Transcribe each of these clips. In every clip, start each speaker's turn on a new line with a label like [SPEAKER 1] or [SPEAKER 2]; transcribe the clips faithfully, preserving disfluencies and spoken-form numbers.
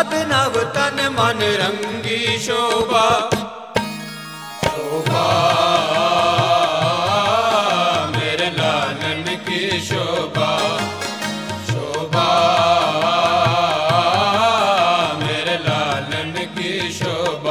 [SPEAKER 1] नाग नव तन मन रंगी शोभा। शोभा मेरे लालन की शोभा। शोभा मेरे लालन की शोभा।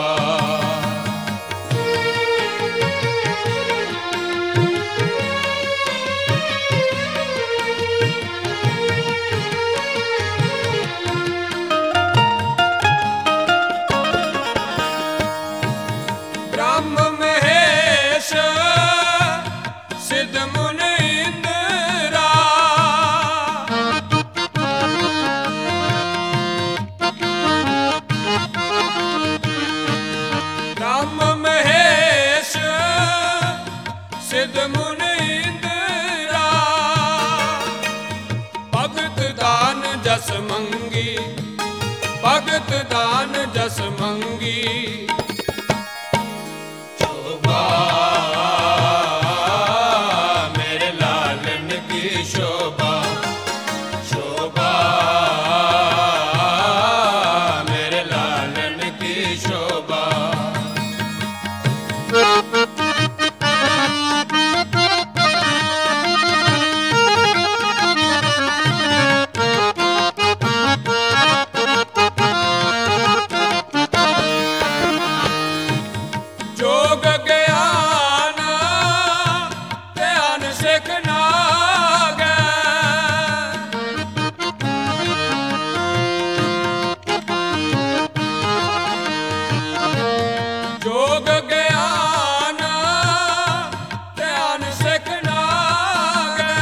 [SPEAKER 1] ब्रह्म महेश सिद्ध मुनि इंद्रा। ब्रह्म महेश सिद्ध मुनि इंद्रा। भगत दान जस मंगी। भगत दान जस मंगी। शोभा मेरे लालन की शोभा। शोभा मेरे लालन की शोभा। जोग ज्ञान ध्यान सिखना गै। जोग ज्ञान ध्यान सिखना गै।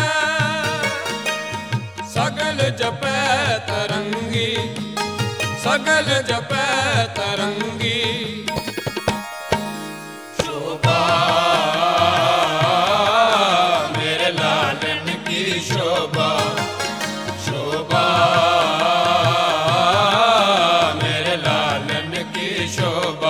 [SPEAKER 1] सगल जपै तरंगी। सगल जपै तरंगी। शोभा मेरे लालन की शोभा। शोभा मेरे लालन की शोभा।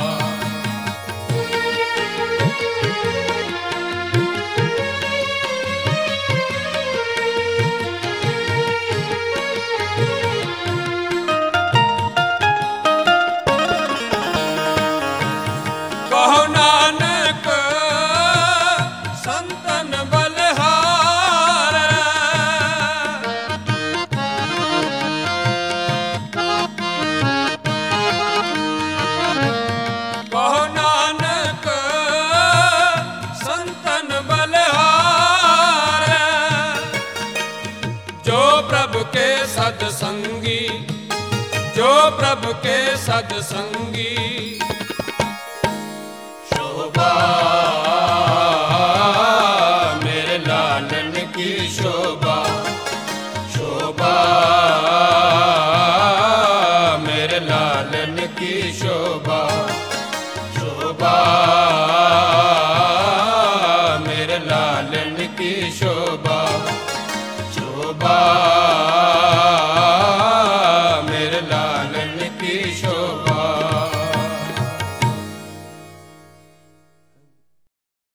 [SPEAKER 1] कहो नानक संतन बलहार। कहो नानक संतन बलहार। जो प्रभु के सत्संगी। जो प्रभु के सत्संगी। शोभा मेरे लालन की शोभा।